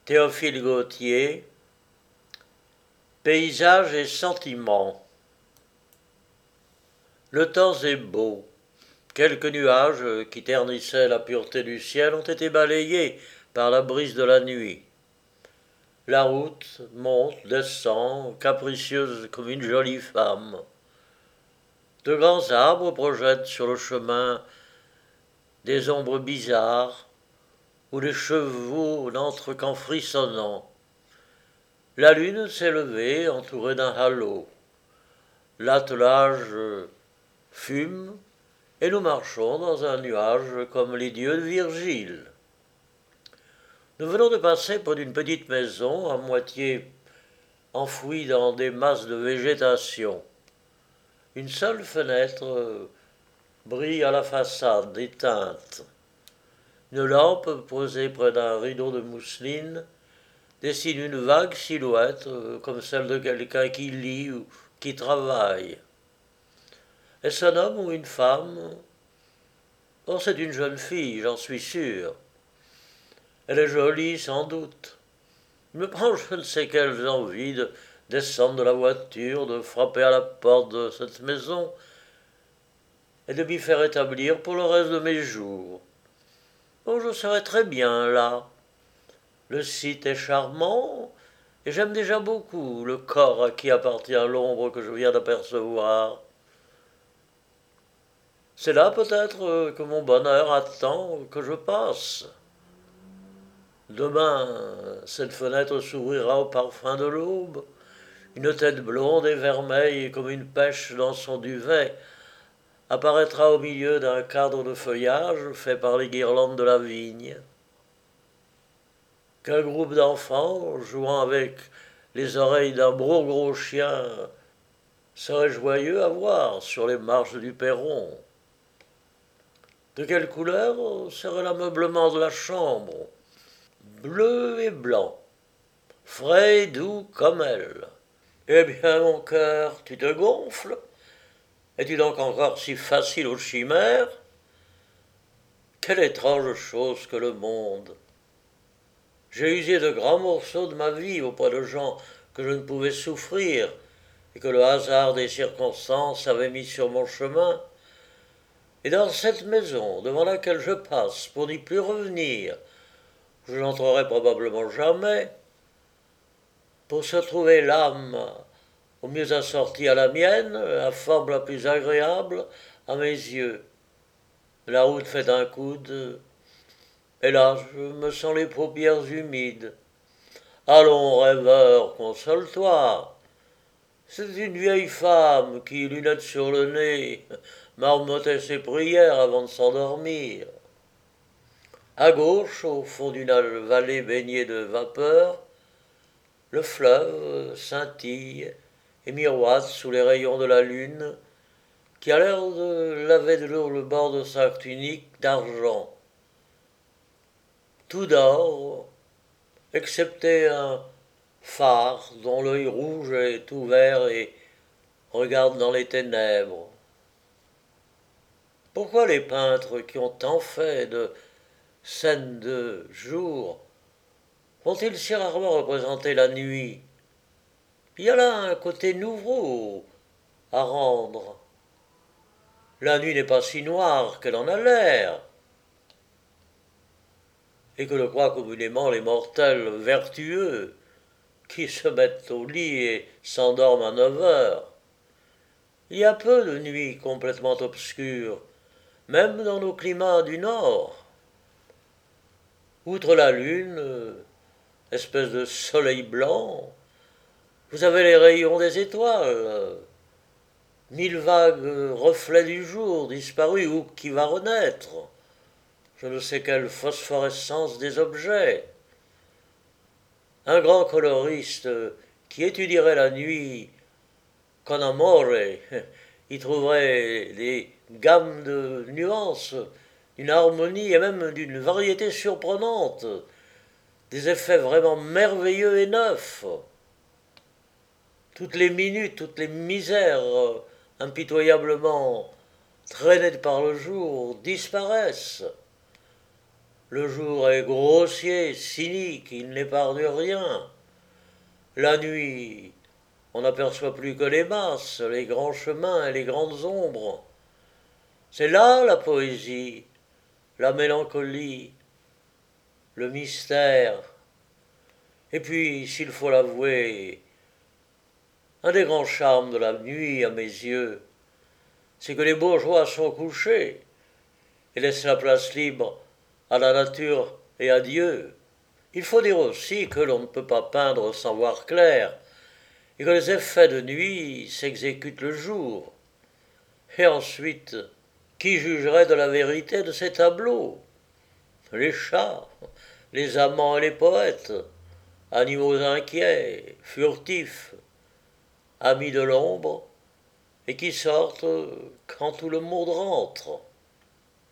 Théophile Gautier, Paysages et sentiments. Le temps est beau. Quelques nuages qui ternissaient la pureté du ciel ont été balayés par la brise de la nuit. La route monte, descend, capricieuse comme une jolie femme. De grands arbres projettent sur le chemin des ombres bizarres où les chevaux n'entrent qu'en frissonnant. La lune s'est levée entourée d'un halo. L'attelage fume et nous marchons dans un nuage comme les dieux de Virgile. Nous venons de passer près d'une petite maison à moitié enfouie dans des masses de végétation. Une seule fenêtre brille à la façade éteinte. Une lampe posée près d'un rideau de mousseline dessine une vague silhouette comme celle de quelqu'un qui lit ou qui travaille. Est-ce un homme ou une femme? Oh, c'est une jeune fille, j'en suis sûr. Elle est jolie, sans doute. Il me prend je ne sais quelles envies de descendre de la voiture, de frapper à la porte de cette maison et de m'y faire établir pour le reste de mes jours. Oh, je serais très bien là. Le site est charmant et j'aime déjà beaucoup le corps à qui appartient l'ombre que je viens d'apercevoir. C'est là peut-être que mon bonheur attend que je passe. Demain, cette fenêtre s'ouvrira au parfum de l'aube. Une tête blonde et vermeille comme une pêche dans son duvet apparaîtra au milieu d'un cadre de feuillage fait par les guirlandes de la vigne. Qu'un groupe d'enfants, jouant avec les oreilles d'un gros chien, serait joyeux à voir sur les marches du perron. De quelle couleur serait l'ameublement de la chambre? Bleu et blanc, frais et doux comme elle. Eh bien, mon cœur, tu te gonfles? Es-tu donc encore si facile aux chimères? Quelle étrange chose que le monde! J'ai usé de grands morceaux de ma vie auprès de gens que je ne pouvais souffrir et que le hasard des circonstances avait mis sur mon chemin. Et dans cette maison devant laquelle je passe pour n'y plus revenir, je n'entrerai probablement jamais, pour se trouver l'âme au mieux assortie à la mienne, la forme la plus agréable à mes yeux. La route fait un coude, et là je me sens les paupières humides. Allons, rêveur, console-toi. C'est une vieille femme qui, lunettes sur le nez, marmottait ses prières avant de s'endormir. À gauche, au fond d'une vallée baignée de vapeur, le fleuve scintille et miroite sous les rayons de la lune, qui a l'air de laver de l'eau le bord de sa tunique d'argent. Tout dort, excepté un phare dont l'œil rouge est ouvert et regarde dans les ténèbres. Pourquoi les peintres qui ont tant fait de scènes de jour font-ils si rarement représenter la nuit? Il y a là un côté nouveau à rendre. La nuit n'est pas si noire qu'elle en a l'air, et que le croient communément les mortels vertueux qui se mettent au lit et s'endorment à 9 heures. Il y a peu de nuits complètement obscures, même dans nos climats du Nord. Outre la lune, espèce de soleil blanc, vous avez les rayons des étoiles, 1000 vagues reflets du jour disparus ou qui va renaître, je ne sais quelle phosphorescence des objets. Un grand coloriste qui étudierait la nuit con amore y trouverait des gammes de nuances, une harmonie et même d'une variété surprenante, des effets vraiment merveilleux et neufs. Toutes les minutes, toutes les misères impitoyablement traînées par le jour disparaissent. Le jour est grossier, cynique, il n'épargne rien. La nuit, on n'aperçoit plus que les masses, les grands chemins et les grandes ombres. C'est là la poésie, la mélancolie, le mystère. Et puis, s'il faut l'avouer, un des grands charmes de la nuit, à mes yeux, c'est que les bourgeois sont couchés et laissent la place libre à la nature et à Dieu. Il faut dire aussi que l'on ne peut pas peindre sans voir clair, et que les effets de nuit s'exécutent le jour. Et ensuite, qui jugerait de la vérité de ces tableaux? Les chats, les amants et les poètes, animaux inquiets, furtifs, amis de l'ombre, et qui sortent quand tout le monde rentre.